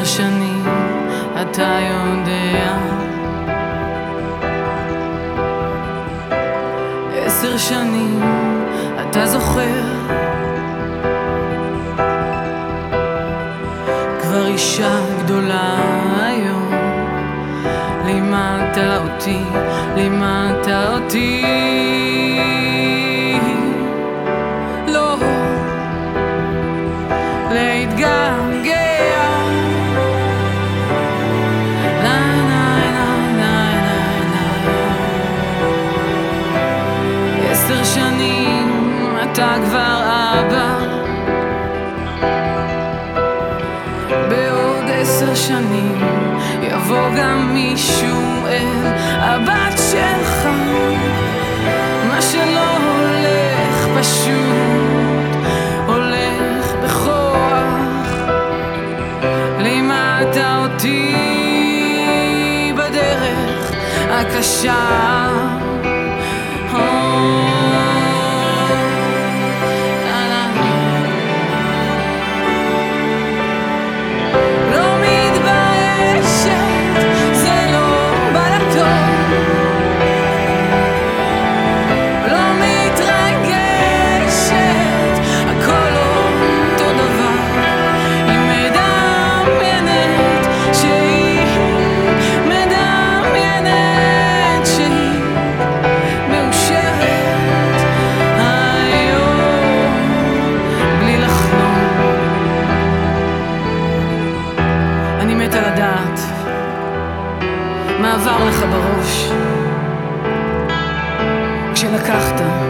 שנים, אתה יודע. 10 שנים, אתה זוכר. כבר אישה גדולה היום, לימדת אותי, לימדת אותי לא להתגעגע. לה לה לה לה לה לה. 10 שנים, אתה כבר אבא. בעוד 10 שנים יבוא גם מישהו אל הבת שלך. מה שלא הולך פשוט הולך בכוח. לימדת אותי בדרך הקשה. אני מתה לדעת מה עבר לך בראש כשלקחת